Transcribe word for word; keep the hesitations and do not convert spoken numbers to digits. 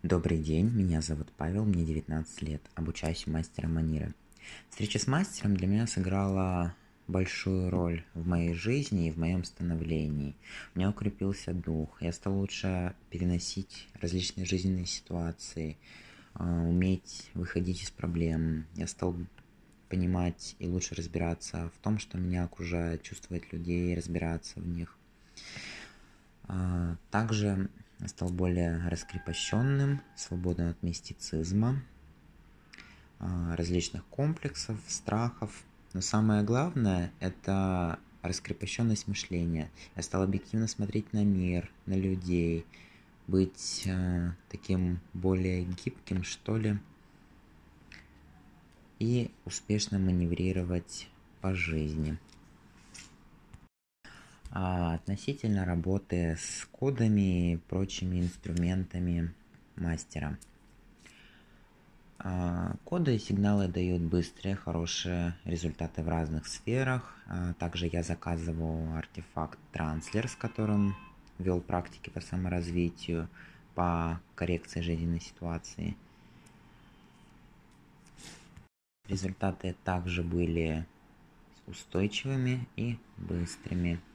Добрый день, меня зовут Павел, мне девятнадцать лет, обучаюсь у мастера Маниры. Встреча с мастером для меня сыграла большую роль в моей жизни и в моем становлении. У меня укрепился дух, я стал лучше переносить различные жизненные ситуации, а, уметь выходить из проблем. Я стал понимать и лучше разбираться в том, что меня окружает, чувствовать людей, разбираться в них. А, Также я стал более раскрепощенным, свободным от мистицизма, а, различных комплексов, страхов. Но самое главное– это раскрепощенность мышления. Я стал объективно смотреть на мир, на людей, быть э, таким более гибким, что ли, и успешно маневрировать по жизни. А относительно работы с кодами и прочими инструментами мастера. А, Коды и сигналы дают быстрые, хорошие результаты в разных сферах. А, Также я заказывал артефакт Транслер, с которым вел практики по саморазвитию, по коррекции жизненной ситуации. Результаты также были устойчивыми и быстрыми.